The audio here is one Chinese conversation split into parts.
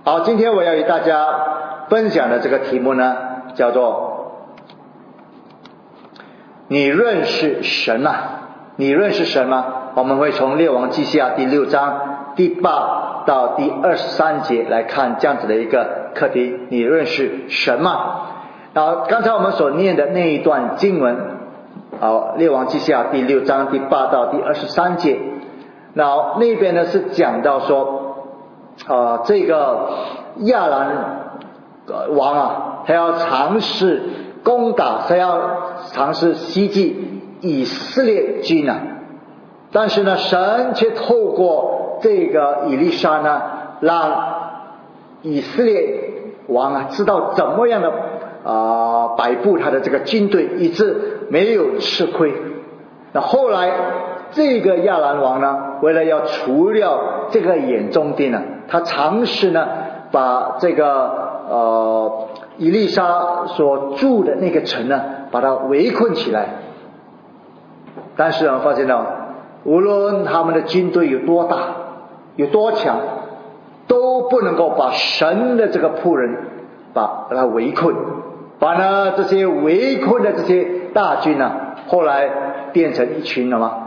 好，今天我要与大家分享的这个题目呢，叫做你认识神吗？你认识神吗？我们会从列王记下第6章第8到第23节来看这样子的一个课题，你认识神吗？然后刚才我们所念的那一段经文，列王记下第6章第8到第23节，然后那边呢是讲到说这个亚兰王啊，他要尝试攻打，他要尝试袭击以色列军啊，但是呢神却透过这个以利沙呢，让以色列王啊知道怎么样的摆布他的这个军队，以致没有吃亏。那后来这个亚兰王呢，为了要除掉这个眼中钉呢，他尝试呢把这个以利沙所住的那个城呢，把它围困起来。但是发现到无论他们的军队有多大有多强，都不能够把神的这个仆人把他围困，把呢这些围困的这些大军呢，后来变成一群什么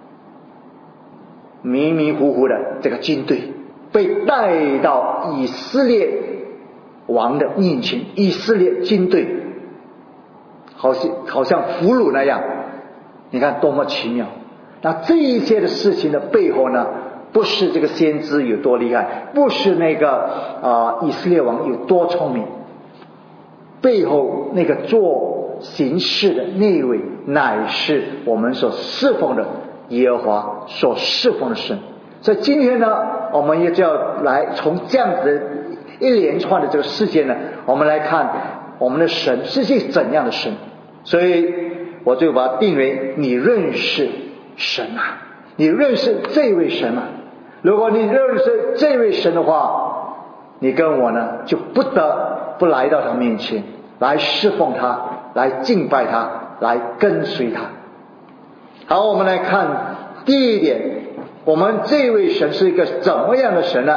迷迷糊糊的这个军队，被带到以色列王的面前，以色列军队好像俘虏那样，你看多么奇妙。那这一些的事情的背后呢，不是这个先知有多厉害，不是那个以色列王有多聪明，背后那个做行事的那位，乃是我们所侍奉的耶和华所侍奉的神。所以今天呢，我们也就要来从这样子的一连串的这个事件呢，我们来看我们的神是一个怎样的神。所以我就把它定为你认识神啊，你认识这位神啊。如果你认识这位神的话，你跟我呢就不得不来到他面前，来侍奉他，来敬拜他，来跟随他。好，我们来看第一点，我们这位神是一个怎么样的神呢？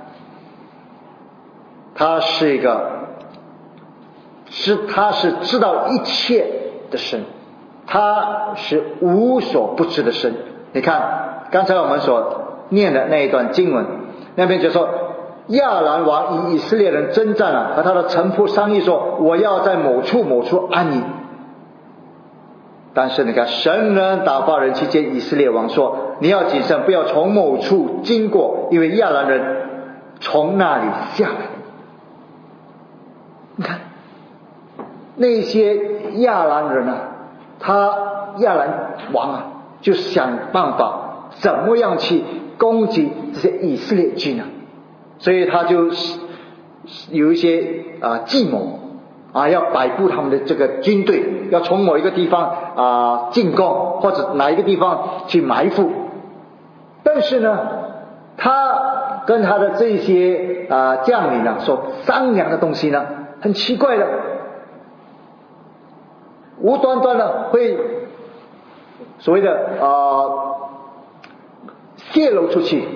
他是知道一切的神，他是无所不知的神。你看刚才我们所念的那一段经文，那边就说亚兰王与以色列人征战了，和他的臣仆商议说，我要在某处某处安营。但是你看神人打发人去见以色列王说，你要谨慎，不要从某处经过，因为亚兰人从那里下来。你看那些亚兰人啊，亚兰王啊，就想办法怎么样去攻击这些以色列军啊，所以他就有一些计谋要摆布他们的这个军队，要从某一个地方进攻，或者哪一个地方去埋伏。但是呢，他跟他的这些将领呢所商量的东西呢，很奇怪的，无端端的会所谓的泄露出去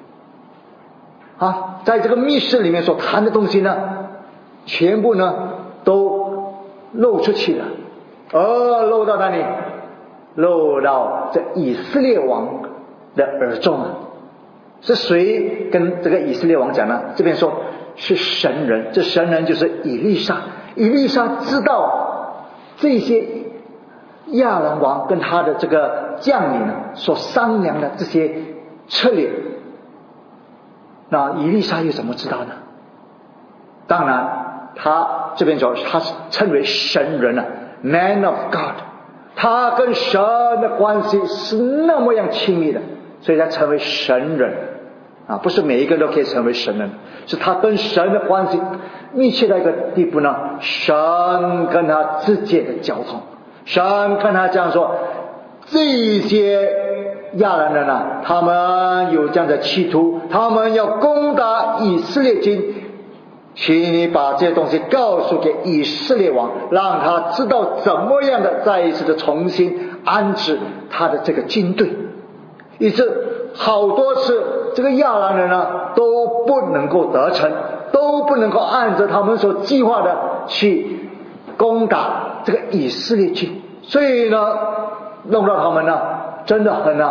在这个密室里面所谈的东西呢，全部呢都露出去了。露到哪里？露到这以色列王的耳中啊。是谁跟这个以色列王讲呢？这边说是神人，这神人就是以利沙。以利沙知道这些亚兰王跟他的这个将领所商量的这些策略。那以利沙又怎么知道呢？当然他这边说他是称为神人Man of God， 他跟神的关系是那么样亲密的，所以他成为神人不是每一个人都可以成为神人，是他跟神的关系密切到一个地步呢，神跟他之间的交通，神跟他这样说，这些亚兰人他们有这样的企图，他们要攻打以色列军，请你把这些东西告诉给以色列王，让他知道怎么样的再一次的重新安置他的这个军队。以致好多次这个亚兰人都不能够得逞， 都不能够按照他们所计划的去攻打这个以色列军，所以呢弄到他们呢真的很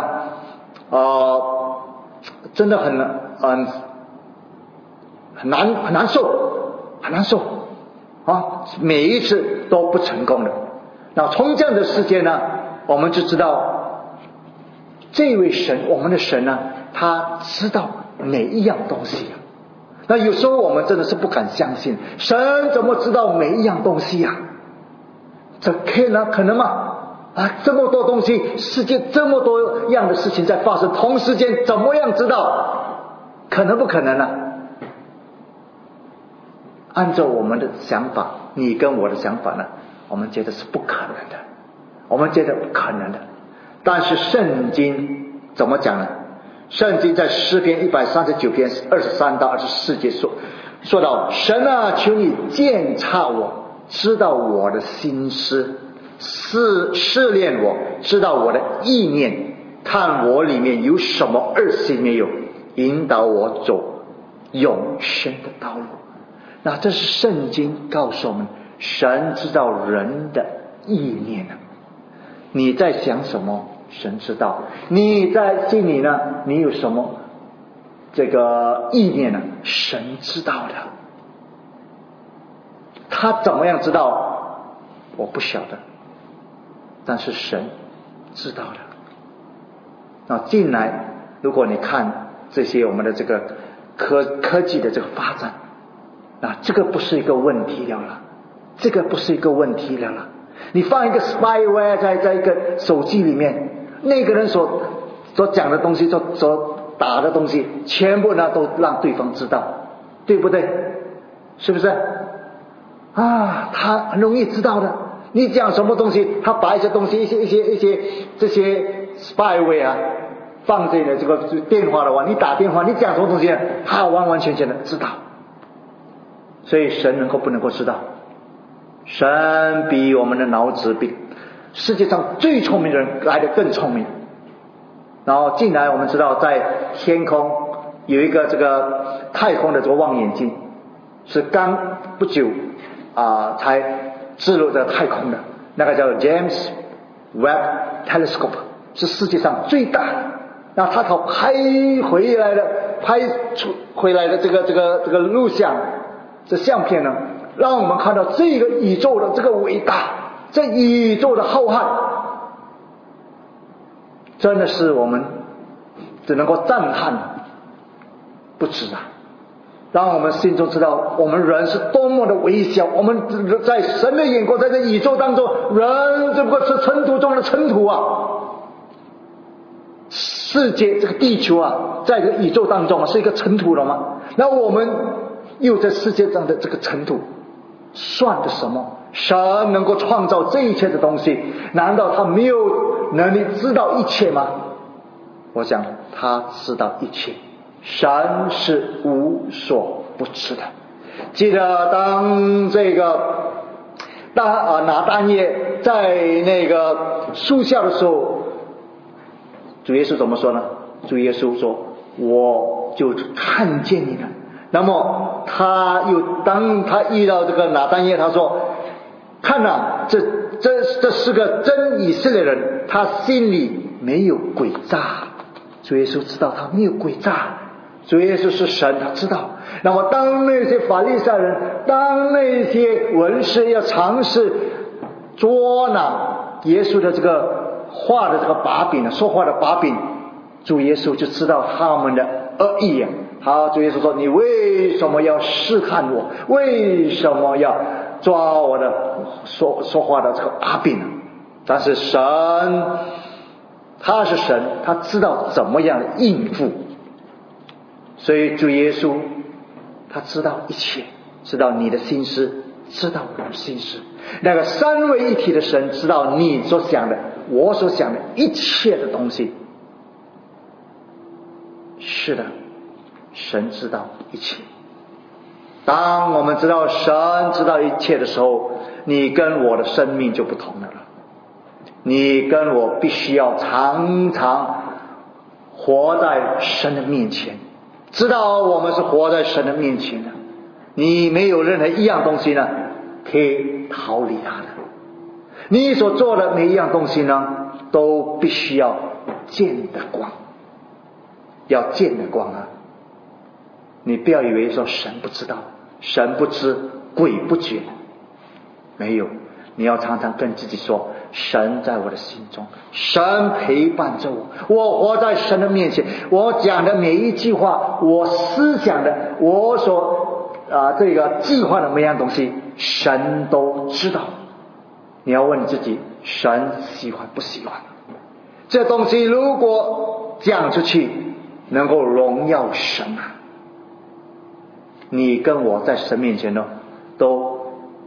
真的很难受啊！每一次都不成功的。那从这样的事件呢，我们就知道这位神，我们的神呢，他知道每一样东西啊。那有时候我们真的是不敢相信，神怎么知道每一样东西啊？这可能吗？这么多东西，世界这么多样的事情在发生，同时间怎么样知道？可能不可能呢？按照我们的想法，你跟我的想法呢，我们觉得是不可能的，我们觉得不可能的。但是圣经怎么讲呢？圣经在诗篇139篇23到24节说到，神啊，求你鉴察我，知道我的心思，试炼我，知道我的意念，看我里面有什么恶行没有，引导我走永生的道路。那这是圣经告诉我们，神知道人的意念啊。你在想什么，神知道；你在心里呢，你有什么这个意念呢？神知道的。他怎么样知道？我不晓得，但是神知道的。那近来，如果你看这些我们的这个科技的这个发展，那这个不是一个问题了，这个不是一个问题了。你放一个 spyware 在一个手机里面，那个人所讲的东西，所打的东西，全部呢都让对方知道，对不对？是不是？他很容易知道的。你讲什么东西，他把一些东西，一些这些 spyware 放在你的这个电话的话，你打电话，你讲什么东西，他完完全全的知道。所以神不能够知道？神比我们的脑子，比世界上最聪明的人来得更聪明。然后近来我们知道，在天空有一个这个太空的这个望远镜，是刚不久才置入在太空的，那个叫 James Webb Telescope， 是世界上最大的。那它拍回来的这个录像，这相片呢，让我们看到这个宇宙的这个伟大，这宇宙的浩瀚，真的是我们只能够赞叹不止啊！让我们心中知道，我们人是多么的微小，我们在神的眼光，在这宇宙当中，人只不过是尘土中的尘土啊！世界这个地球啊，在这个宇宙当中是一个尘土了吗？那我们又在世界上的这个尘土，算的什么？神能够创造这一切的东西，难道他没有能力知道一切吗？我想他知道一切，神是无所不知的。记得当拿但业在那个树下的时候，主耶稣怎么说呢？主耶稣说，我就看见你了。那么当他遇到这个拿但业，他说，看啊，这是个真以色列人，他心里没有诡诈。主耶稣知道他没有诡诈，主耶稣是神，他知道。那么当那些法利赛人，当那些文士要尝试捉拿耶稣的这个话的这个把柄，说话的把柄，主耶稣就知道他们的恶意啊。好，主耶稣说，你为什么要试探我？为什么要抓我的说话的这个把柄呢？但是神，他是神，他知道怎么样应付。所以主耶稣他知道一切，知道你的心思，知道我的心思。那个三位一体的神知道你所想的，我所想的一切的东西。是的，神知道一切。当我们知道神知道一切的时候，你跟我的生命就不同了。你跟我必须要常常活在神的面前，知道我们是活在神的面前的。 你没有任何一样东西呢可以逃离它的。你所做的每一样东西呢，都必须要见得光，要见得光啊！你不要以为说神不知道，神不知，鬼不觉，没有。你要常常跟自己说，神在我的心中，神陪伴着我，我活在神的面前，我讲的每一句话，我思想的，我所这个计划的每样东西，神都知道。你要问你自己，神喜欢不喜欢？这东西如果讲出去能够荣耀神啊，你跟我在神面前呢都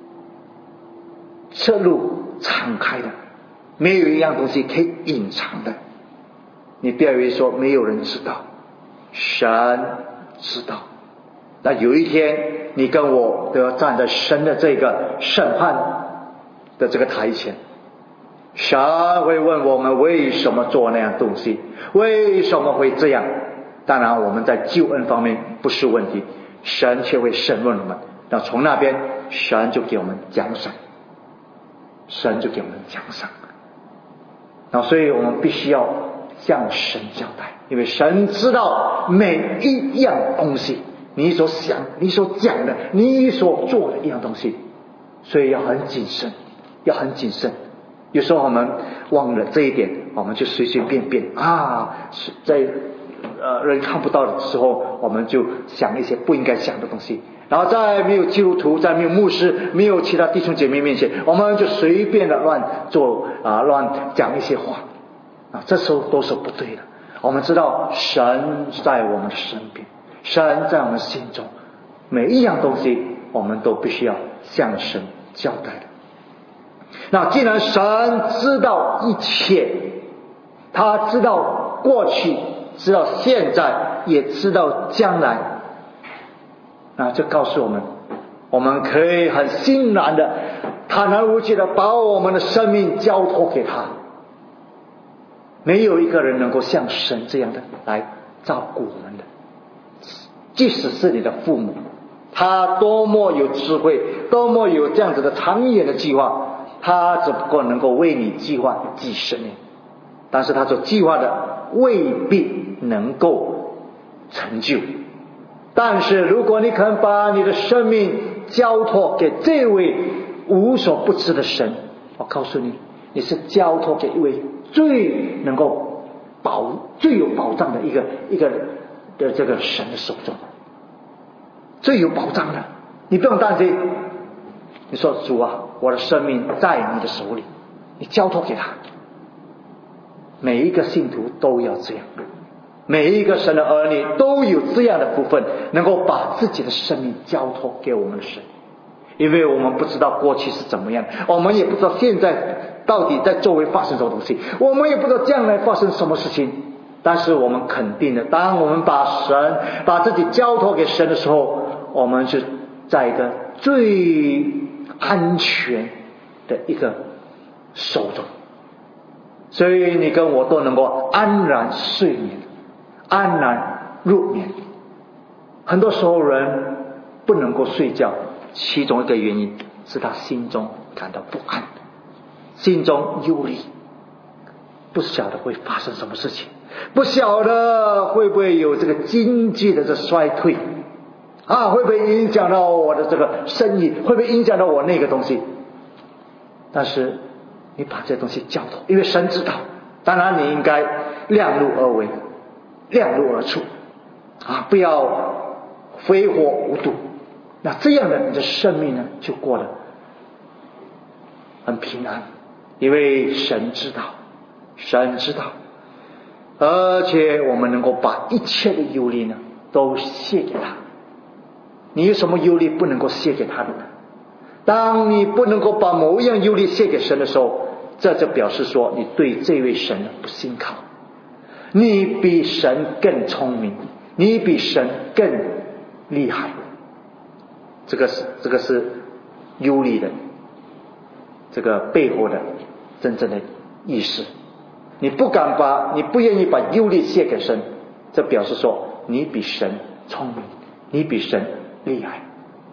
侧路敞开的，没有一样东西可以隐藏的。你不要以为说没有人知道，神知道。那有一天你跟我都要站在神的这个审判的这个台前，神会问我们为什么做那样东西，为什么会这样。当然我们在救恩方面不是问题，神却会审问我们，那从那边神就给我们奖赏，神就给我们奖赏。那所以我们必须要向神交代，因为神知道每一样东西，你所想、你所讲的、你所做的一样东西，所以要很谨慎，要很谨慎。有时候我们忘了这一点，我们就随随便便在人看不到的时候，我们就想一些不应该想的东西，然后在没有基督徒、在没有牧师、没有其他弟兄姐妹面前，我们就随便的乱做乱讲一些话这时候都是不对的。我们知道神在我们身边，神在我们心中，每一样东西我们都必须要向神交代的。那既然神知道一切，他知道过去，知道现在，也知道将来，那就告诉我们，我们可以很欣然的、坦然无惧的把我们的生命交托给他。没有一个人能够像神这样的来照顾我们的，即使是你的父母，他多么有智慧，多么有这样子的长远的计划，他只不过能够为你计划几十年，但是他所计划的未必能够成就。但是如果你肯把你的生命交托给这位无所不知的神，我告诉你，你是交托给一位最能够最有保障的一个的这个神的手中，最有保障的。你不用担心，你说主啊，我的生命在你的手里，你交托给他。每一个信徒都要这样，每一个神的儿女都有这样的部分，能够把自己的生命交托给我们的神。因为我们不知道过去是怎么样，我们也不知道现在到底在周围发生什么东西，我们也不知道将来发生什么事情。但是我们肯定的，当我们把自己交托给神的时候，我们是在一个最安全的一个手中，所以你跟我都能够安然睡眠，安然入眠。很多时候人不能够睡觉，其中一个原因是他心中感到不安，心中忧虑，不晓得会发生什么事情，不晓得会不会有这个经济的这衰退会不会影响到我的这个生意，会不会影响到我那个东西。但是你把这东西交托，因为神知道，当然你应该量力而为，量入而出不要挥霍无度。那这样的你的生命呢，就过得很平安，因为神知道，神知道，而且我们能够把一切的忧虑呢都卸给他。你有什么忧虑不能够卸给他的呢？当你不能够把某一样忧虑卸给神的时候，这就表示说你对这位神不信靠，你比神更聪明，你比神更厉害。这个是忧虑的这个背后的真正的意思。你不愿意把忧虑卸给神，这表示说你比神聪明，你比神厉害。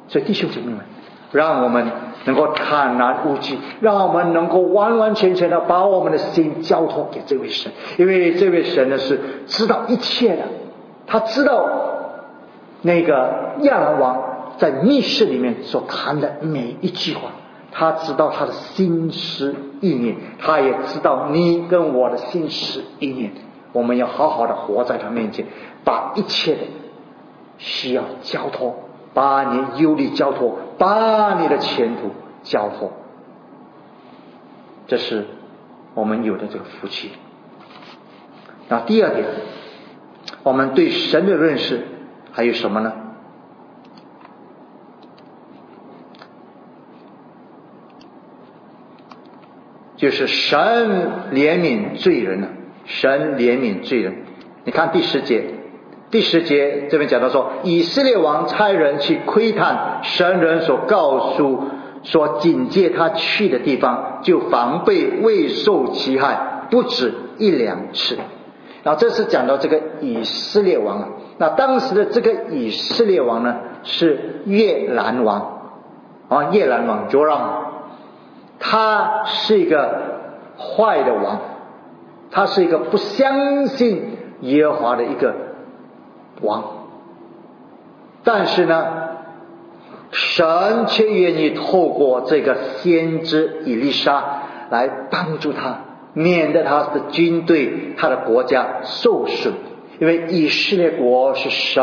所以弟兄姐妹们，让我们能够坦然无惧，让我们能够完完全全的把我们的心交托给这位神，因为这位神呢是知道一切的，他知道那个亚兰王在密室里面所谈的每一句话，他知道他的心思意念，他也知道你跟我的心思意念。我们要好好的活在他面前，把一切的需要交托，把你忧虑交托，把你的前途交托，这是我们有的这个福气。那第二点，我们对神的认识还有什么呢？就是神怜悯罪人了，神怜悯罪人。你看第10节这边讲到说，以色列王差人去窥探神人所告诉所警戒他去的地方，就防备未受其害，不止1、2次。然后这是讲到这个以色列王啊，那当时的这个以色列王呢是越南王啊，越南王Joram，他是一个坏的王，他是一个不相信耶和华的一个王，但是呢，神却愿意透过这个先知以利沙来帮助他，免得他的军队、他的国家受损。因为以色列国是神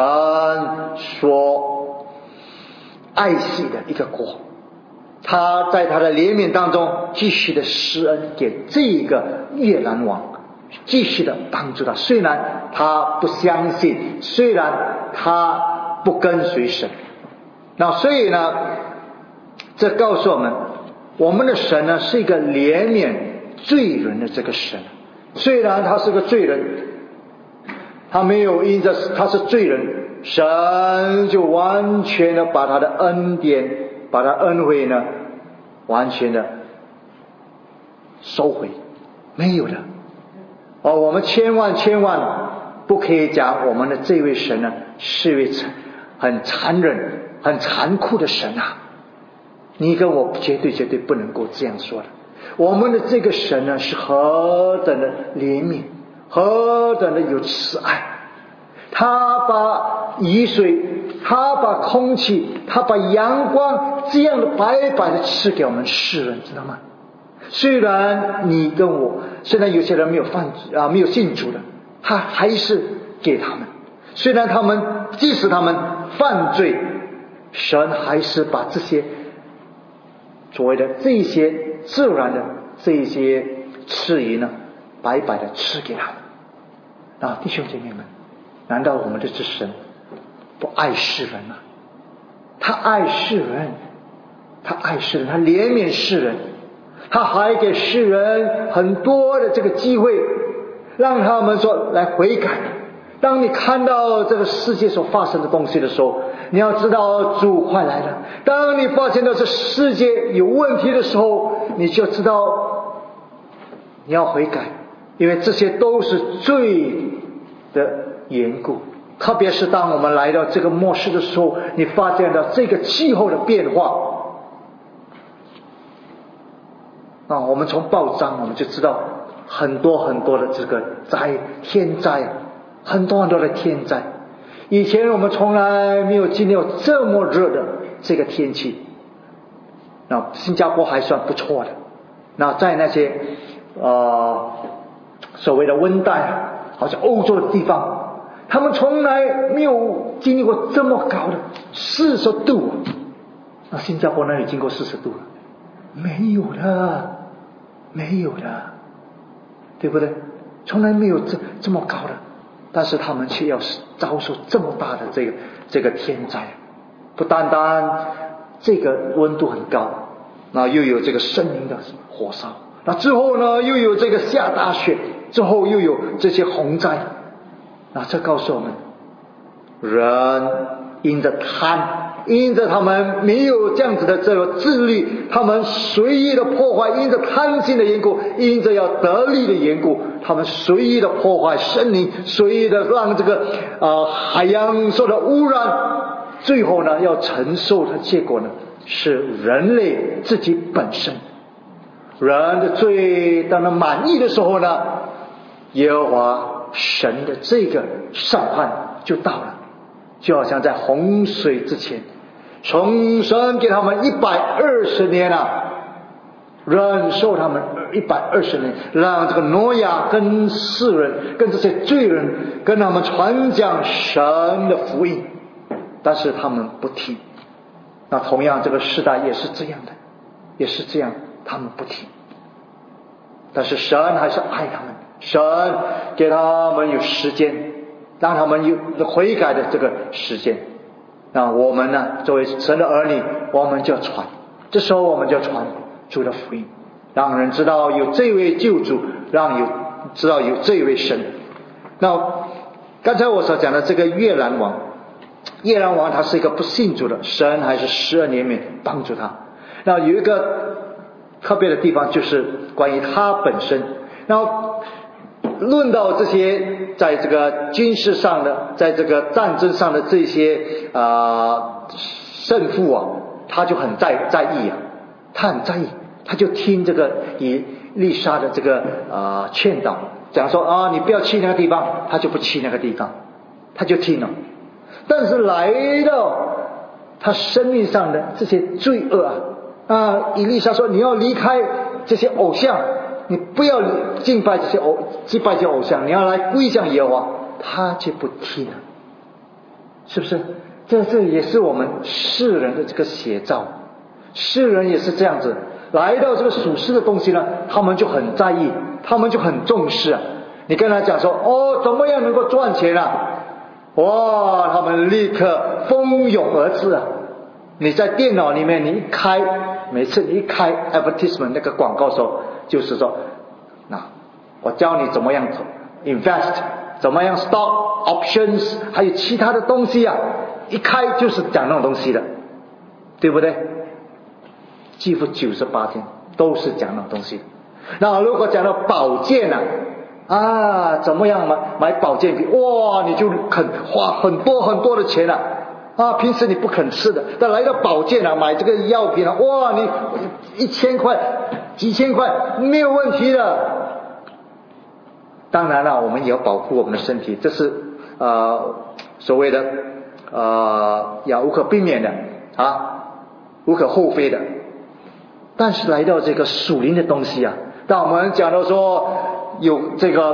所爱惜的一个国，他在他的怜悯当中继续的施恩给这个越南王，继续的帮助他。虽然他不相信，虽然他不跟随神，那所以呢，这告诉我们，我们的神呢是一个怜悯罪人的这个神。虽然他是个罪人，他没有因着他是罪人，神就完全的把他的恩典，把他恩惠呢完全的收回，没有的。我们千万不可以讲我们的这位神呢是一位很残忍、很残酷的神啊！你跟我绝对不能够这样说的。我们的这个神呢是何等的怜悯，何等的有慈爱，他把雨水，他把空气，他把阳光这样的白白的赐给我们世人，知道吗？虽然你跟我，虽然有些人没有信主的，他还是给他们。虽然即使他们犯罪，神还是把这些所谓的这些自然的这些赐予呢，白白的赐给他们。弟兄姐妹们，难道我们的这神不爱世人吗？他爱世人，他怜悯世人，他还给世人很多的这个机会，让他们说来悔改。当你看到这个世界所发生的东西的时候，你要知道主快来了。当你发现到这世界有问题的时候，你就知道你要悔改，因为这些都是罪的缘故。特别是当我们来到这个末世的时候，你发现到这个气候的变化，我们从报章我们就知道很多的这个天灾，很多的天灾。以前我们从来没有经历过这么热的这个天气。新加坡还算不错的。在那些所谓的温带，好像欧洲的地方，他们从来没有经历过这么高的40度。新加坡那里经过40度了？没有的，对不对？从来没有这么高的，但是他们却要遭受这么大的这个天灾。不单单这个温度很高，又有这个森林的火烧，之后呢又有这个下大雪，之后又有这些洪灾。这告诉我们，人因着他们没有这样子的这个自律，他们随意的破坏，因着贪心的缘故，因着要得利的缘故，他们随意的破坏森林，随意的让这个海洋受到污染， 最后呢要承受的结果呢是人类自己本身。人的罪当然满意的时候呢，耶和华神的这个审判就到了。就好像在洪水之前，从神给他们120年忍受他们120年，让这个挪亚跟世人跟这些罪人跟他们传讲神的福音，但是他们不听。那同样这个时代也是这样的，也是这样，他们不听。但是神还是爱他们，神给他们有时间，让他们有悔改的这个时间。那我们呢，作为神的儿女，我们就要传，这时候我们就要传主的福音，让人知道有这位救主，知道有这位神。那刚才我所讲的这个约兰王他是一个不信主的，神还是12年里面帮助他。那有一个特别的地方，就是关于他本身。然后论到这些在这个军事上的，在这个战争上的这些胜负他就很在意他很在意，他就听这个以利沙的这个劝导，讲说你不要去那个地方，他就不去那个地方，他就听了。但是来到他生命上的这些罪恶以利沙说，你要离开这些偶像，你不要敬拜这些偶像，你要来归向耶和华，他就不听了。是不是？这也是我们世人的这个写照。世人也是这样子，来到这个属世的东西呢，他们就很在意，他们就很重视你跟他讲说怎么样能够赚钱他们立刻蜂拥而至你在电脑里面，每次你一开 advertisement 那个广告的时候，就是说我教你怎么样 invest， 怎么样 stock options， 还有其他的东西一开就是讲那种东西的，对不对？几乎98天都是讲那种东西。那如果讲到保健怎么样买保健品，你就肯花很多很多的钱平时你不肯吃的，但来到保健买这个药品你1000块几千块没有问题的。当然了，我们也要保护我们的身体，这是所谓的无可避免的无可厚非的。但是来到这个属灵的东西当我们讲到说有这个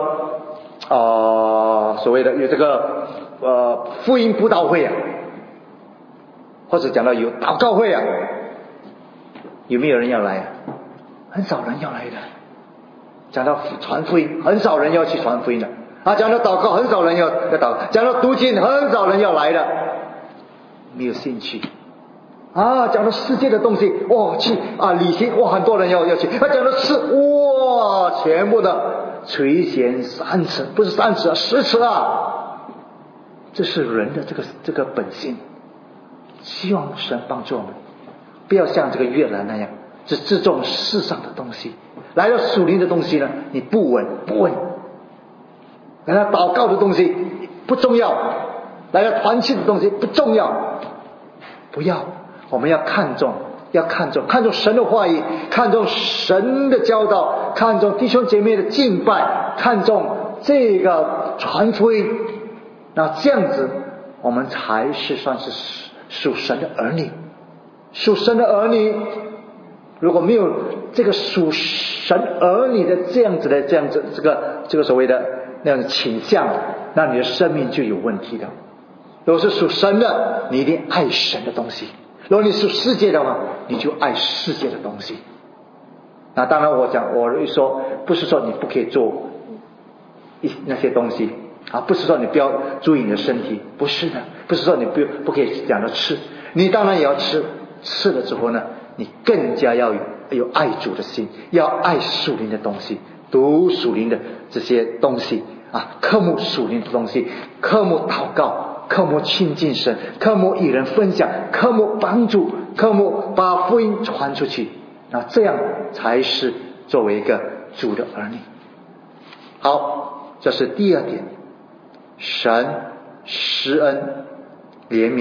所谓的有这个福音布道会或者讲到有祷告会有没有人要来很少人要来的。讲到传福音，很少人要去传福音的讲到祷告，很少人要祷告，讲到读经，很少人要来的，没有兴趣讲到世界的东西去旅行很多人要去讲到吃全部的垂涎3尺，不是3尺10尺这是人的这个本性。希望神帮助我们，不要像这个约兰那样只注重世上的东西，来到属灵的东西呢，你不稳，来到祷告的东西不重要，来到团契的东西不重要，不要，我们要看重神的话语，看重神的教导，看重弟兄姐妹的敬拜，看重这个传福音。那这样子我们才是算是属神的儿女。属神的儿女如果没有这个属神儿女的这样子这个所谓的那样的倾向，那你的生命就有问题的。如果是属神的，你一定爱神的东西；如果你属世界的话，你就爱世界的东西。那当然我说不是说你不可以做那些东西不是说你不要注意你的身体，不是的，不是说你不可以讲到吃，你当然也要吃了之后呢，你更加要有爱主的心，要爱属灵的东西，读属灵的这些东西科目属灵的东西，科目祷告，科目亲近神，科目与人分享，科目帮助，科目把福音传出去，那这样才是作为一个主的儿女。好，这是第二点，神施恩怜悯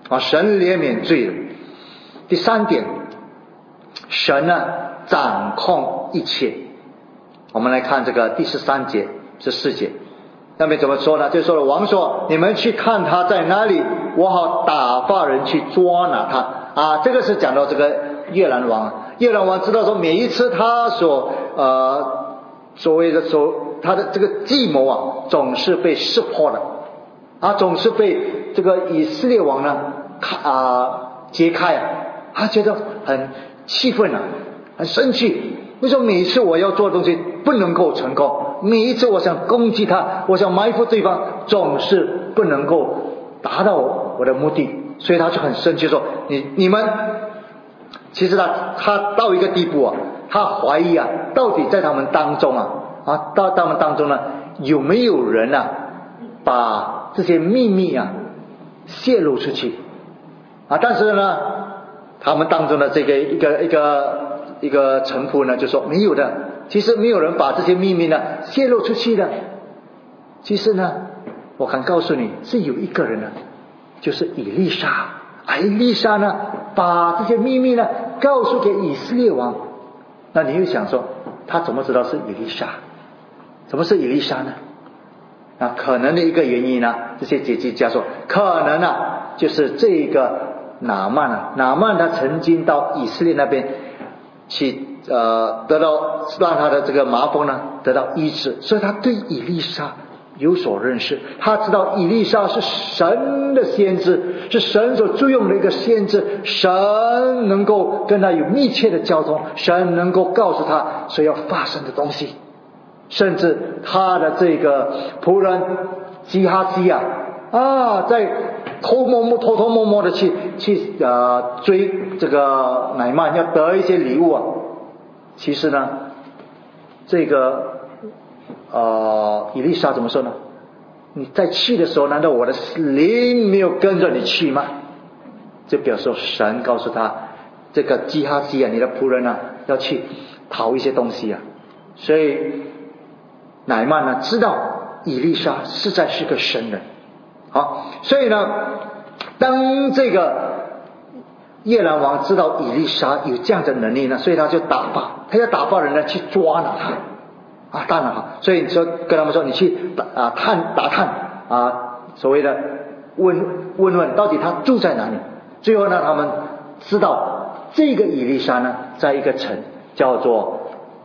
神怜悯罪人。第三点，神呢掌控一切。我们来看这个第13节、14节，那边怎么说呢？就说了，王说：“你们去看他在哪里，我好打发人去抓拿他。”这个是讲到这个越南王。越南王知道说，每一次他所谓的他的这个计谋总是被识破的，总是被这个以色列王呢揭开他觉得很气愤很生气。为什么每一次我要做的东西不能够成功？每一次我想攻击他，我想埋伏对方，总是不能够达到我的目的。所以他就很生气说：你们其实他到一个地步他怀疑到底在他们当中到他们当中呢，有没有人把这些秘密泄露出去但是呢，他们当中的这个一个臣仆呢就说没有的，其实没有人把这些秘密呢泄露出去的。其实呢，我敢告诉你，是有一个人就是以利沙。以利沙呢把这些秘密呢告诉给以色列王。那你又想说，他怎么知道是以利沙？怎么是以利沙呢？可能的一个原因这些解经家说，可能就是这个拿曼他曾经到以色列那边去得到让他的这个麻风呢得到医治，所以他对以利沙有所认识。他知道以利沙是神的先知，是神所注用的一个先知，神能够跟他有密切的交通，神能够告诉他所要发生的东西。甚至他的这个仆人基哈西在偷偷摸摸的去追这个乃曼，要得一些礼物其实呢，这个以利沙怎么说呢？你在去的时候，难道我的灵没有跟着你去吗？就表示神告诉他，这个基哈西你的仆人要去讨一些东西所以乃曼呢知道以利沙实在是个神人。好，所以呢，当这个越南王知道以利沙有这样的能力呢，所以他就他要打发人去抓拿他当然所以说跟他们说，你去打探所谓的问到底他住在哪里。最后呢，他们知道这个以利沙呢在一个城叫做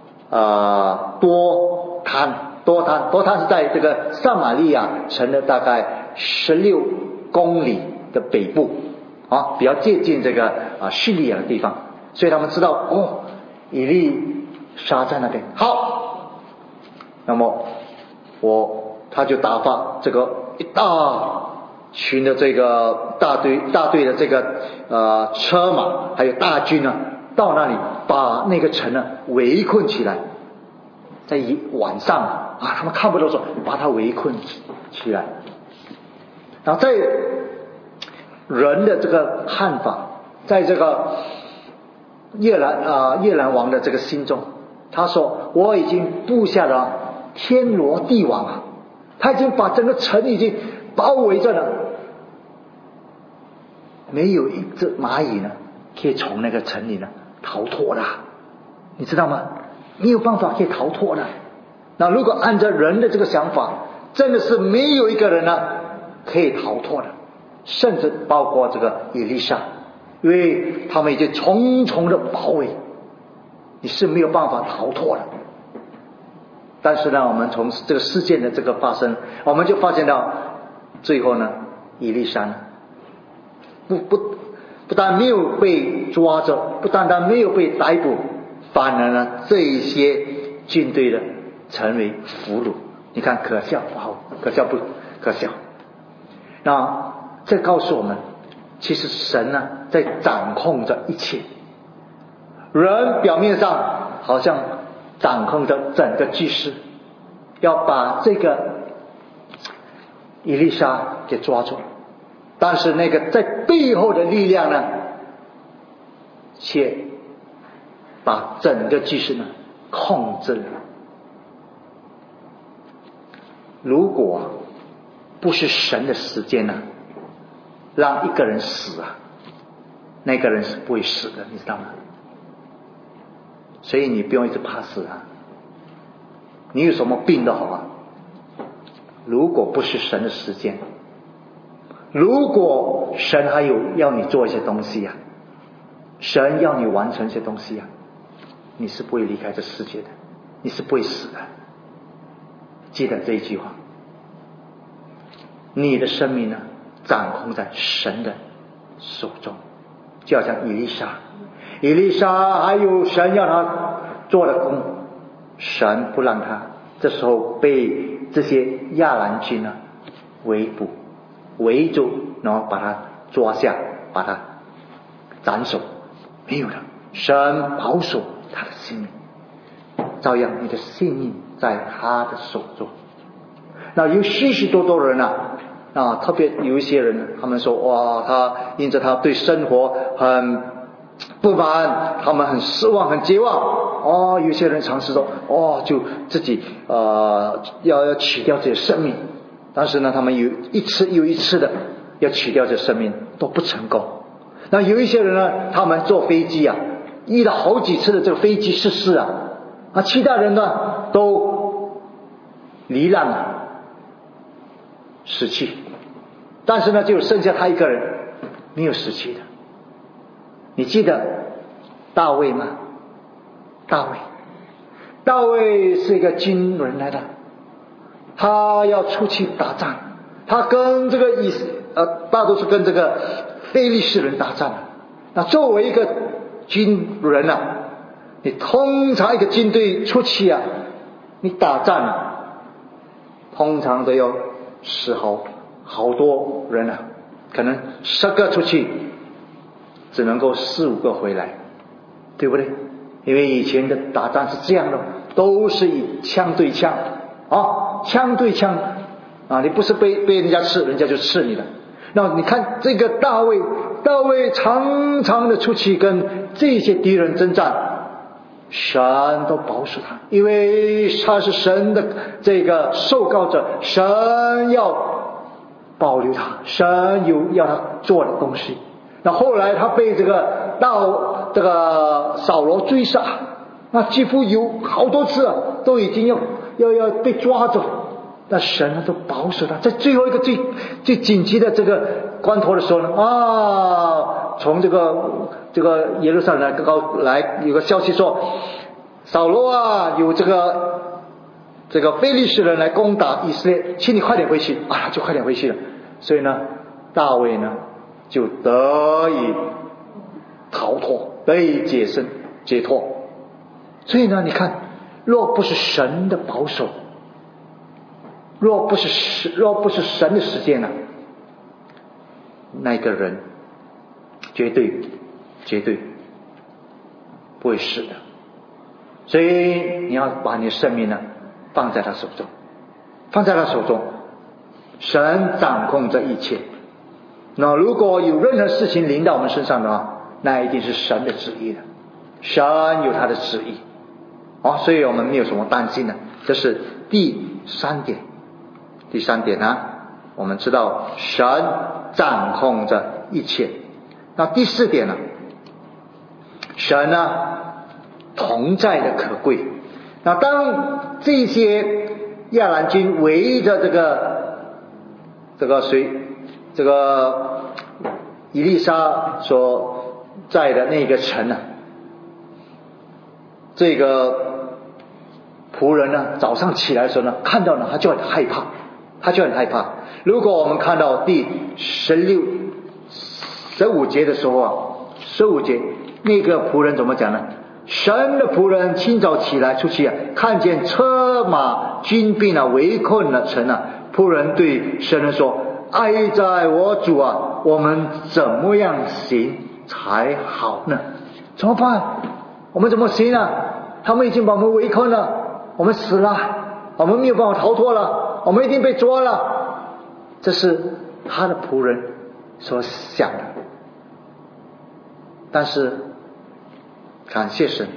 多摊是在这个撒玛利亚城的大概16公里的北部比较接近这个叙利亚的地方。所以他们知道以利沙在那边。好，那么他就打发这个一大群的这个大队的这个车马还有大军到那里把那个城围困起来。在晚上他们看不到，说把它围困起来。然后在人的这个看法，在这个越南王的这个心中，他说我已经布下了天罗地网他已经把整个城已经包围着了，没有一只蚂蚁可以从那个城里逃脱的，你知道吗？没有办法可以逃脱的。那如果按照人的这个想法，真的是没有一个人可以逃脱的，甚至包括这个以利沙，因为他们已经重重的包围，你是没有办法逃脱的。但是呢，我们从这个事件的这个发生，我们就发现到最后呢，以利沙不但没有被抓着，不单单没有被逮捕，反而呢，这一些军队的成为俘虏。你看可笑可笑不可笑？那这告诉我们，其实神在掌控着一切。人表面上好像掌控着整个局势，要把这个以利沙给抓住，但是那个在背后的力量却把整个局势控制了。如果不是神的时间让一个人死啊，那个人是不会死的，你知道吗？所以你不用一直怕死啊。你有什么病都好啊，如果不是神的时间，如果神还有要你做一些东西啊，神要你完成一些东西啊，你是不会离开这世界的，你是不会死的。记得这一句话，你的生命呢掌控在神的手中。就好像以利沙还有神要他做的工，神不让他，这时候被这些亚兰军呢围住，然后把他抓下，把他斩首，没有的。神保守他的性命，照样你的性命在他的手中。那有许许多多人啊，特别有一些人，他们说哇，他因着他对生活很不满，他们很失望很绝望有些人尝试说就自己要取掉自己的生命，但是呢他们有一次又一次的要取掉这生命都不成功。那有一些人呢，他们坐飞机遇到好几次的这个飞机失事其他人呢都罹难死去，但是呢就剩下他一个人没有死去的。你记得大卫吗？大卫是一个军人来的，他要出去打仗，他跟这个大多是跟这个非利士人打仗。那作为一个军人你通常一个军队出去你打仗通常都要死好多人可能10个出去只能够4、5个回来，对不对？因为以前的打仗是这样的，都是以枪对枪枪对枪你不是被人家刺，人家就刺你了。那你看这个大卫常常的出去跟这些敌人征战，神都保守他，因为他是神的这个受膏者，神要保留他，神有要他做的东西。那后来他被这个扫罗追杀，那几乎有好多次都已经要被抓走，但神呢都保守他。在最后一个最紧急的这个关头的时候呢从这个耶路撒冷来有个消息说，扫罗有这个非利士人来攻打以色列，请你快点回去就快点回去了。所以呢大卫呢就得以逃脱，得以解脱。所以呢你看，若不是神的保守，若不是神的实践那个人绝对不会死的。所以你要把你的生命放在他手中，神掌控这一切。那如果有任何事情临到我们身上的话，那一定是神的旨意的，神有他的旨意所以我们没有什么担心的。这是第三点我们知道神掌控着一切。那第4点神同在的可贵。那当这些亚兰军围着这个以利沙所在的那个城这个仆人早上起来的时候看到他就很害怕。如果我们看到第15节的时候15节那个仆人怎么讲呢？神的仆人清早起来出去看见车马军兵围困了城仆人对神人说，哀哉我主我们怎么样行才好呢？怎么办？我们怎么行他们已经把我们围困了，我们死了，我们没有办法逃脱了，我们一定被抓了。这是他的仆人所想的。但是感谢神，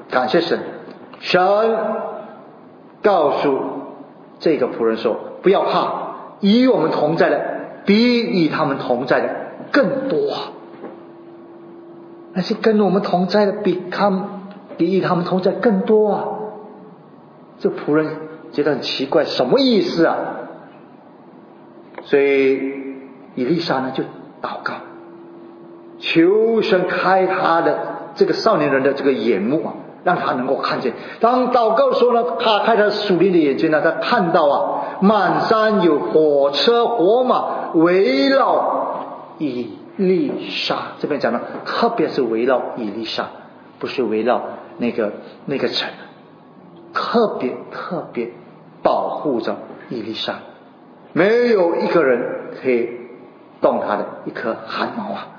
神告诉这个仆人说，不要怕，与我们同在的比与他们同在的更多啊。那些跟我们同在的比与他们同在更多啊。这仆人觉得很奇怪，什么意思啊？所以以利沙呢就祷告，求神开他的这个少年人的这个眼目啊，让他能够看见。当祷告的时候呢，他开他属灵的眼睛呢，他看到啊，满山有火车火马围绕以利沙。这边讲的特别是围绕以利沙，不是围绕那个城，特别保护着以利沙，没有一个人可以动他的一颗汗毛啊。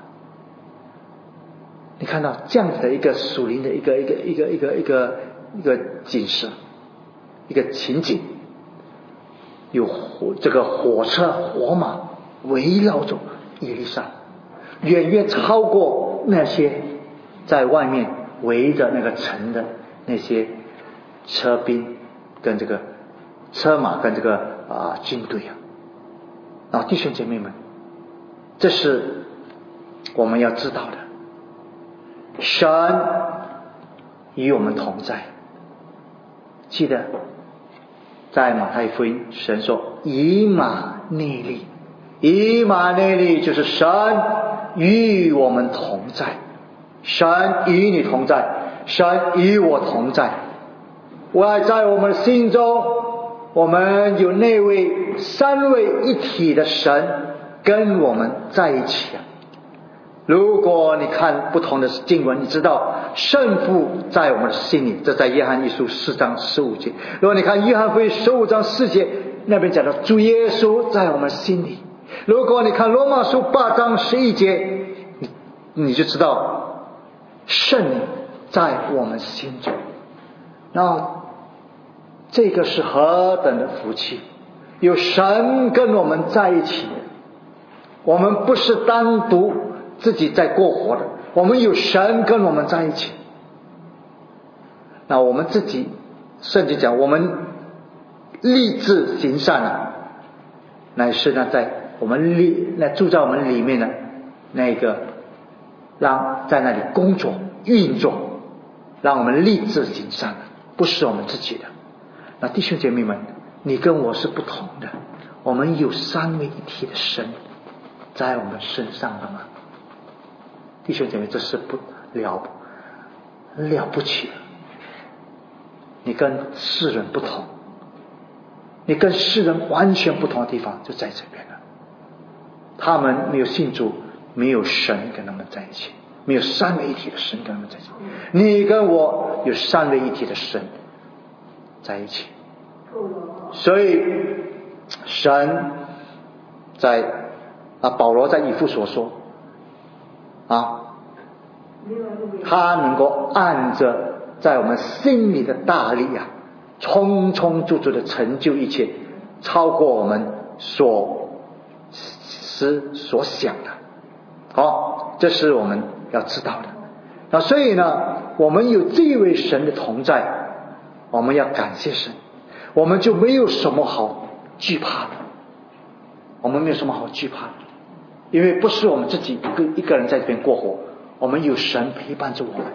你看到这样子的一个属灵的一个景色，一个情景，有这个火车火马围绕着以利沙，远远超过那些在外面围着那个城的那些车兵跟这个车马跟这个军队啊。弟兄姐妹们，这是我们要知道的。神与我们同在。记得在马太福音，神说以马内利，以马内利就是神与我们同在，神与你同在，神与我同在。在我们心中，我们有那位三位一体的神跟我们在一起啊。如果你看不同的经文，你知道圣父在我们的心里，这在约翰一书4章15节。如果你看约翰福音15章4节，那边讲到主耶稣在我们心里。如果你看罗马书8章11节，你就知道圣灵在我们心中。那这个是何等的福气，有神跟我们在一起，我们不是单独自己在过活的，我们有神跟我们在一起。那我们自己，圣经讲我们立志行善啊，乃是呢在我们住在我们里面的那个，让在那里工作运作，让我们立志行善，不是我们自己的。那弟兄姐妹们，你跟我是不同的，我们有三位一体的神在我们身上的吗？弟兄姐妹，这是了不起的。你跟世人不同，你跟世人完全不同的地方就在这边了。他们没有信主，没有神跟他们在一起，没有三位一体的神跟他们在一起。你跟我有三位一体的神在一起。所以神在保罗在以弗所说他能够按着在我们心里的大力充充足足的成就一切，超过我们所想的。这是我们要知道的。所以呢，我们有这位神的同在，我们要感谢神，我们就没有什么好惧怕的。我们没有什么好惧怕的，因为不是我们自己一个人在这边过活，我们有神陪伴着我们。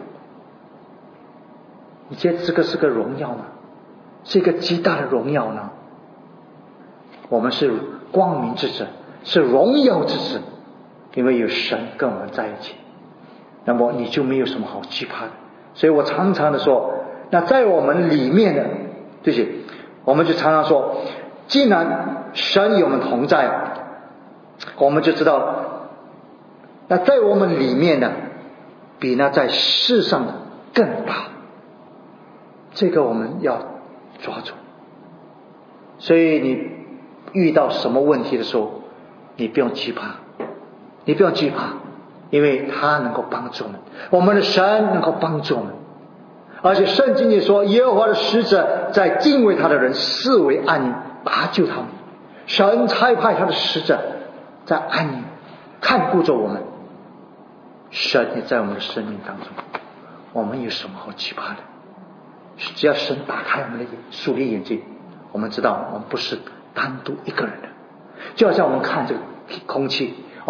你觉得这个是个荣耀吗？是一个极大的荣耀呢。我们是光明之子，是荣耀之子，因为有神跟我们在一起，那么你就没有什么好惧怕的。所以我常常的说，那在我们里面的这些，我们就常常说，既然神与我们同在，我们就知道那在我们里面的比那在世上的更大，这个我们要抓住。所以你遇到什么问题的时候，你不用惧怕，你不用惧怕，因为他能够帮助我们，我们的神能够帮助我们。而且圣经里说，耶和华的使者在敬畏他的人视为安宁，搭救他们。神差派他的使者在安宁看顾着我们，神也在我们的生命当中，我们有什么好惧怕的？只要神打开我们的属灵眼睛，我们知道我们不是单独一个人的。就好像我们看这个空气，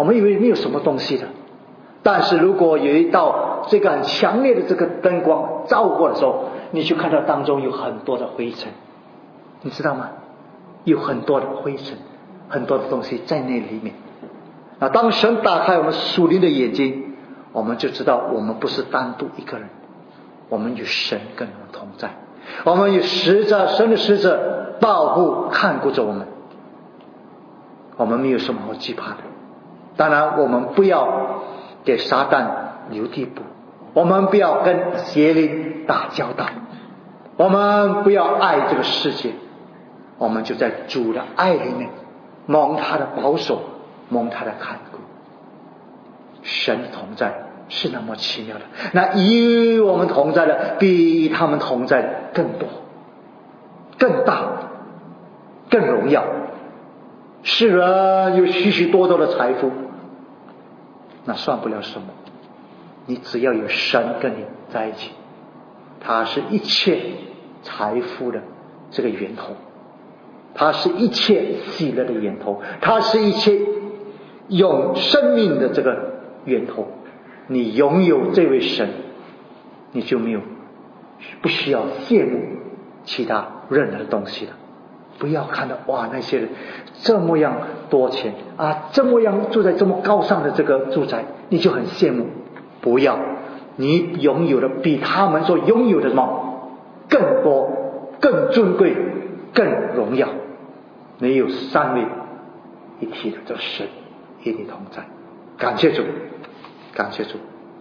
我们以为没有什么东西的。但是如果有一道这个很强烈的这个灯光照过的时候，你就看到当中有很多的灰尘，你知道吗？有很多的灰尘，很多的东西在那里面。那当神打开我们属灵的眼睛，我们就知道我们不是单独一个人，我们与神跟我们同在，我们与神的使者保护看顾着我们，我们没有什么好惧怕的。当然我们不要给撒旦留地步，我们不要跟邪灵打交道，我们不要爱这个世界，我们就在主的爱里面蒙他的保守，蒙他的看顾。神同在是那么奇妙的，那与我们同在的比他们同在的更多、更大、更荣耀。世人有许许多多的财富，那算不了什么，你只要有神跟你在一起，他是一切财富的这个源头，他是一切喜乐的源头，他是一切有生命的这个源头。你拥有这位神，你就不需要羡慕其他任何东西了。不要看到哇，那些人这么样多钱啊，这么样住在这么高尚的这个住宅，你就很羡慕。不要，你拥有的比他们所拥有的什么更多、更尊贵、更荣耀。你有三位一体的这神与你同在，感谢主，感谢主。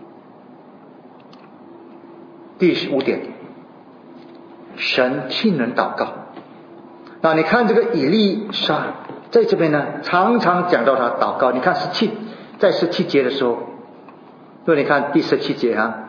第5点，神听人祷告。那你看这个以利沙在这边呢，常常讲到他祷告。你看在17节的时候，如果你看第17节啊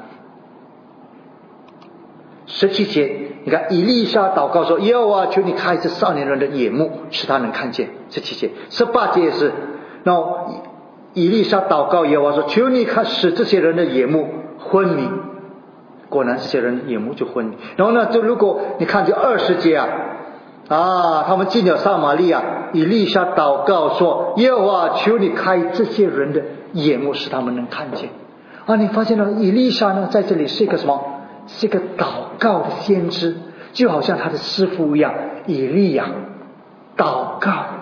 ，17节，你看以利沙祷告说：“耶和华，求你开这少年人的眼目，使他能看见。”17节，18节也是。然后以利沙祷告耶和华说：“求你使这些人的眼目昏迷。”果然这些人眼目就昏迷。然后呢，就如果你看这20节他们进了撒玛利亚，以利沙祷告说：“耶和华，求你开这些人的眼目，使他们能看见。”你发现了以利沙呢，在这里是一个什么？是一个祷告的先知，就好像他的师父一样，以利亚。祷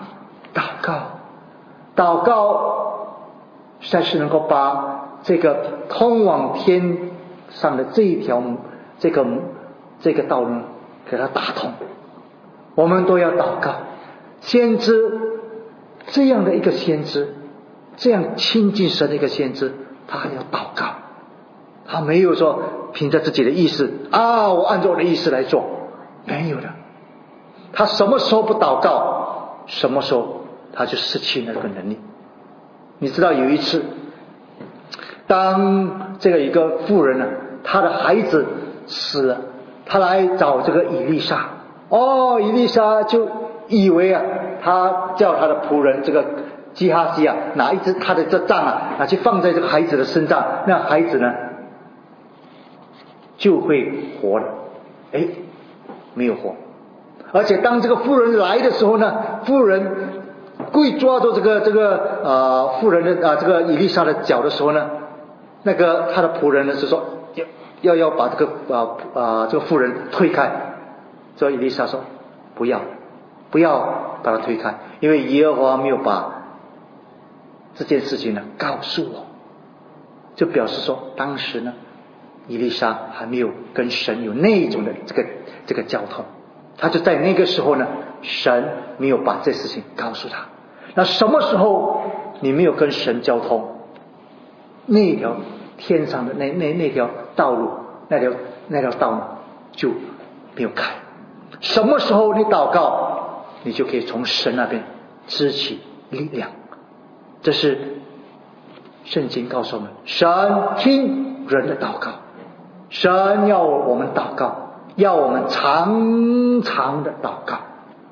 告，实在是能够把这个通往天上的这一条这个道路给它打通。我们都要祷告。先知这样的一个先知，这样亲近神的一个先知，他还要祷告。他没有说凭着自己的意思我按照我的意思来做，没有的。他什么时候不祷告，什么时候他就失去那个能力。你知道有一次，当这个一个妇人他的孩子死了，他来找这个以利沙。以利沙就以为他叫他的仆人这个基哈西拿他的这杖拿去放在这个孩子的身上，那孩子呢就会活了。没有活。而且当这个妇人来的时候呢，妇人故意抓住这个妇人的这个以利沙的脚的时候呢，那个他的仆人呢是说要把这个妇人推开。所以以利沙说不要把他推开，因为耶和华没有把这件事情呢告诉我，就表示说当时呢以利沙还没有跟神有那种的这个交通。他就在那个时候呢，神没有把这事情告诉他。那什么时候你没有跟神交通，那条天上的那条道路，那条道路就没有开。什么时候你祷告，你就可以从神那边支起力量。这是圣经告诉我们，神听人的祷告，神要我们祷告，要我们常常的祷告。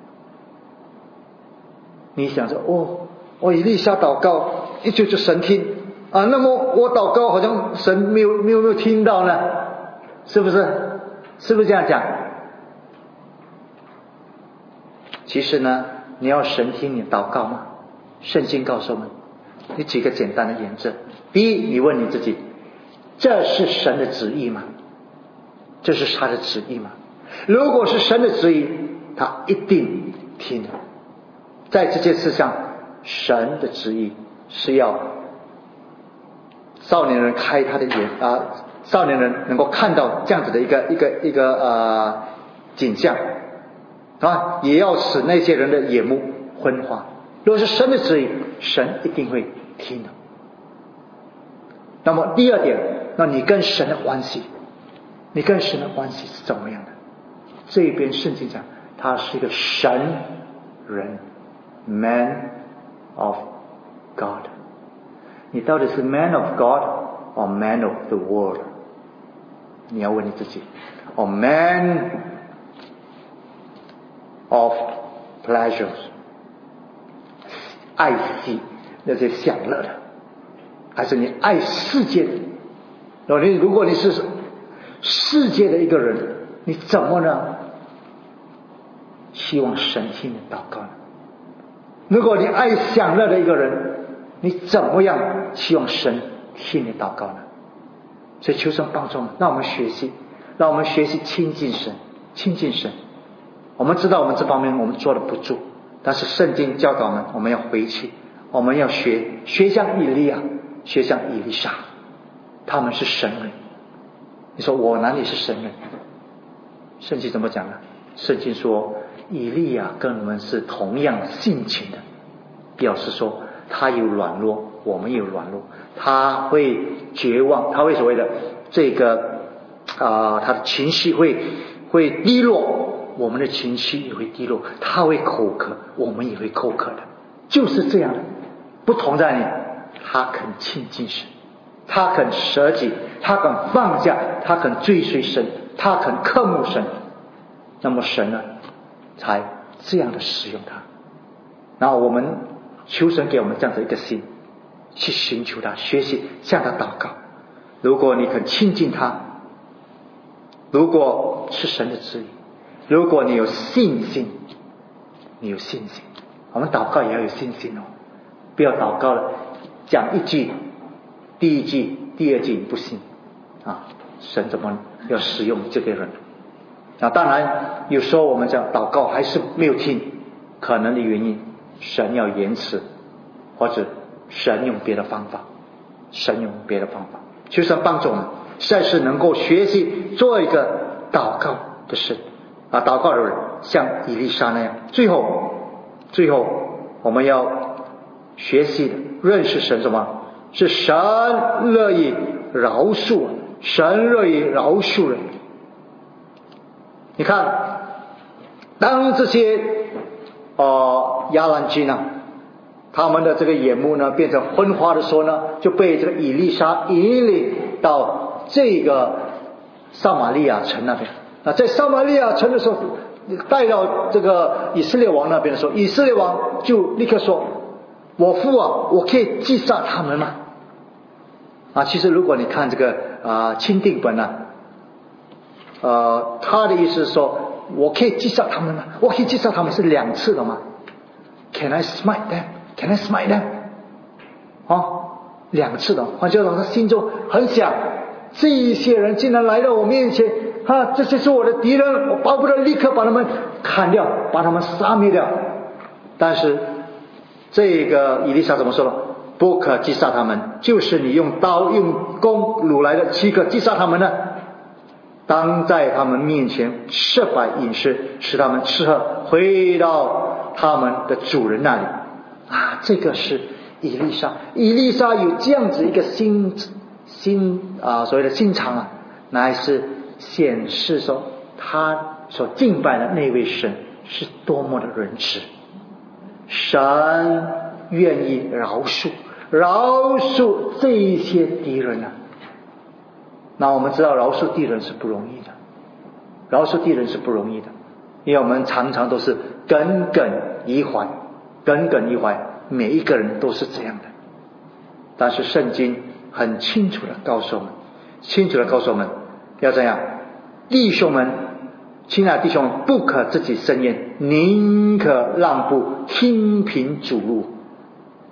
你想说我以利沙祷告就神听那么我祷告好像神没有听到呢？是不是这样讲？其实呢，你要神听你祷告吗？圣经告诉我们， 你几个简单的原则。第一，你问你自己，这是神的旨意吗？这是他的旨意吗？如果是神的旨意，他一定听的。在这件事上，神的旨意是要少年人开他的眼少年人能够看到这样子的一个景象也要使那些人的眼目昏花。如果是神的旨意，神一定会听的。那么第二点，那你跟神的关系，你跟神的关系是怎么样的？这一边圣经讲他是一个神人， Man of God。 你到底是 Man of God or Man of the world？ 你要问你自己， or Man of pleasures， 爱惜那些享乐的，还是你爱世界的？如果你是世界的一个人，你怎么呢希望神听你祷告呢？如果你爱享乐的一个人，你怎么样希望神听你祷告呢？所以求神帮助我们，让我们学习亲近神，亲近神。我们知道我们这方面我们做的不足，但是圣经教导我们要回去，我们要学像以利亚，学像以利沙，他们是神人。你说我哪里是神人？圣经怎么讲呢？圣经说以利亚跟我们是同样性情的，表示说他有软弱，我们有软弱，他会绝望，他会所谓的这个他的情绪会低落，我们的情绪也会低落，他会口渴，我们也会口渴的，就是这样的。不同在你，他肯亲近神，他肯舍己，他肯放下，他肯追随神，他肯渴慕神，那么神呢才这样的使用他。然后我们求神给我们这样的一个心，去寻求他，学习向他祷告。如果你肯亲近他，如果是神的旨意，如果你有信心，我们祷告也要有信心不要祷告了讲一句，第一句第二句不信神怎么要使用这个人？当然有时候我们讲祷告还是没有听，可能的原因神要延迟，或者神用别的方法，求神帮助我们，实在是能够学习做一个祷告的神祷告的人，像以利沙那样。最后我们要学习认识神什么？是神乐意饶恕人。你看当这些亚兰军他们的这个眼目呢变成昏花的时候呢，就被这个以利沙引领到这个撒玛利亚城那边。在撒玛利亚城的时候，带到这个以色列王那边的时候，以色列王就立刻说，我父我可以击杀他们吗？其实如果你看这个钦定本他的意思是说，我可以击杀他们吗？我可以击杀他们是2次的吗？ Can I smite them？ 2次的。换句话说，他心中很想，这一些人竟然来到我面前这些是我的敌人，我巴不得立刻把他们砍掉，把他们杀灭掉。但是这个以利沙怎么说呢？不可击杀他们，就是你用刀用弓掳来的岂可击杀他们呢？当在他们面前设摆饮食，使他们吃喝，回到他们的主人那里这个是以利沙有这样子一个心所谓的心肠乃是显示说他所敬拜的那位神是多么的仁慈，神愿意饶恕这一些敌人那我们知道饶恕敌人是不容易的，因为我们常常都是耿耿于怀，每一个人都是这样的。但是圣经很清楚的告诉我们要这样，弟兄们，亲爱的弟兄们，不可自己生厌，宁可让步，听凭主路。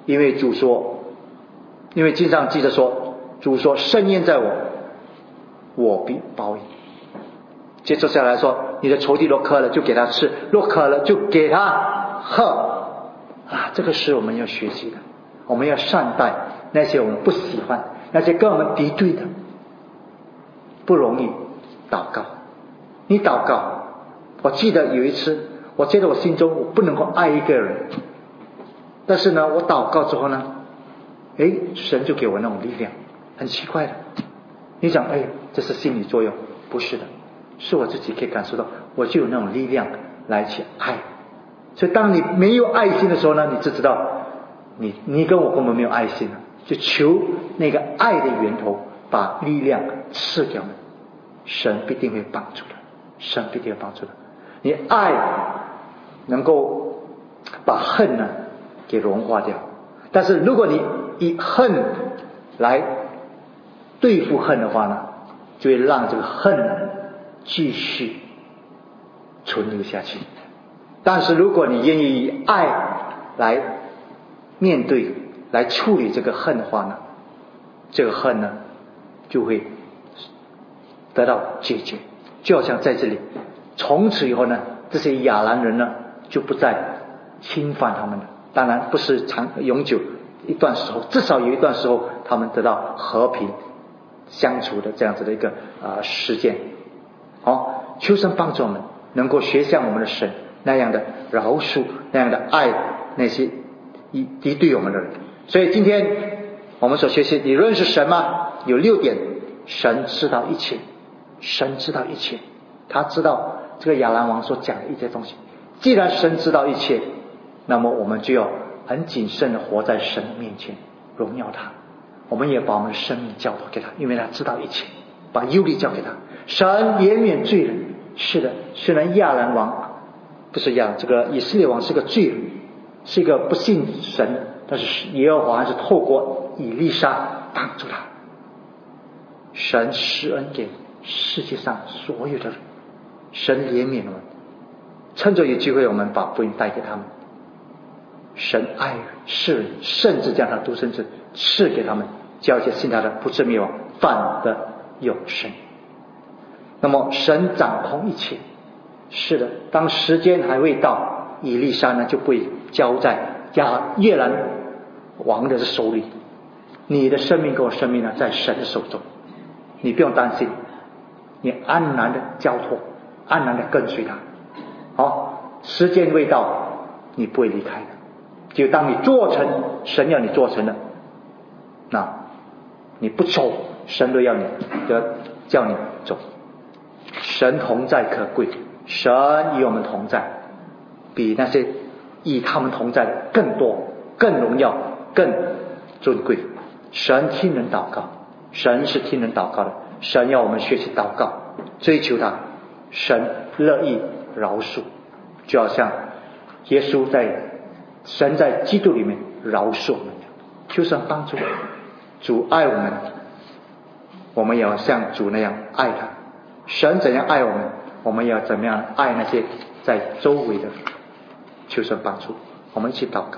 因为主说，因为经上记着说，主说圣言在我，我必报应。接着下来说，你的仇敌若渴了就给他吃，若渴了就给他喝这个是我们要学习的。我们要善待那些我们不喜欢，那些跟我们敌对的，不容易祷告。你祷告，我记得有一次，我觉得我心中我不能够爱一个人，但是呢，我祷告之后呢，神就给我那种力量，很奇怪的。你想，这是心理作用？不是的，是我自己可以感受到，我就有那种力量来去爱。所以当你没有爱心的时候呢，你就知道你跟我根本没有爱心了，就求那个爱的源头把力量赐给我们，神必定会帮助的，神必定会帮助的。你爱能够把恨呢给融化掉，但是如果你以恨来对付恨的话呢，就会让这个恨呢继续存留下去。但是如果你愿意以爱来面对来处理这个恨的话呢，这个恨呢就会得到解决。就好像在这里，从此以后呢，这些亚兰人呢就不再侵犯他们了。当然不是永久，一段时候，至少有一段时候他们得到和平相处的这样子的一个时间。求神帮助我们能够学像我们的神那样的饶恕，那样的爱那些敌对我们的人。所以今天我们所学习，你认识神吗？有6点。神知道一切，神知道一切，他知道这个亚兰王所讲的一些东西。既然神知道一切，那么我们就要很谨慎的活在神的面前，荣耀他。我们也把我们的生命交托给他，因为他知道一切，把忧虑交给他。神怜悯罪人，是的，虽然亚兰王不是这个以色列王是个罪人，是一个不信神的，但是耶和华还是透过以利沙帮助他。神施恩给世界上所有的人，神怜悯我们，趁着有机会我们把福音带给他们。神爱世人，甚至将他独生子赐给他们，叫一些信他的不至灭亡，反得永生。那么神掌控一切，是的，当时间还未到，以利沙呢就被交在约兰王的手里。你的生命跟我生命呢在神的手中，你不用担心，你安然的交托，安然的跟随他。时间未到，你不会离开的。就当你做成神要你做成的，那你不走，神都要叫你走。神同在可贵，神与我们同在，比那些与他们同在的更多、更荣耀、更尊贵。神听人祷告，神是听人祷告的，神要我们学习祷告，追求他。神乐意饶恕，就好像耶稣神在基督里面饶恕我们，求神帮助我们。主爱我们，我们也要像主那样爱他。神怎样爱我们，我们也要怎么样爱那些在周围的人。求神帮助，我们一起祷告。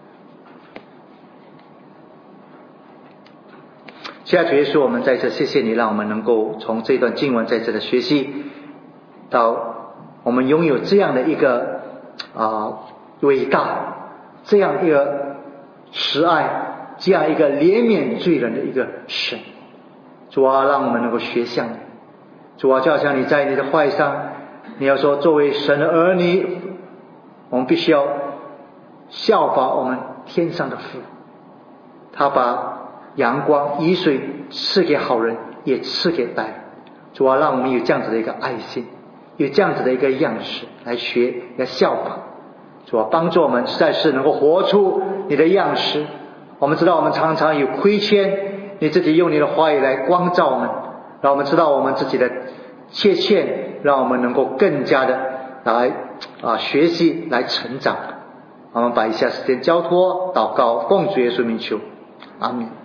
现在主耶稣，我们在这谢谢你，让我们能够从这段经文在这的学习到我们拥有这样的一个伟大，这样一个慈爱，这样一个怜悯罪人的一个神。主啊，让我们能够学像你。主啊，就好像你在你的话语上，你要说作为神的儿女，我们必须要效法我们天上的父，他把阳光雨水赐给好人，也赐给歹人。主啊，让我们有这样子的一个爱心，有这样子的一个样式来学，来效法。主啊，帮助我们实在是能够活出你的样式。我们知道我们常常有亏欠，你自己用你的话语来光照我们，让我们知道我们自己的缺陷，让我们能够更加的来学习，来成长。我们把以下时间交托祷告，奉主耶稣名求，阿们。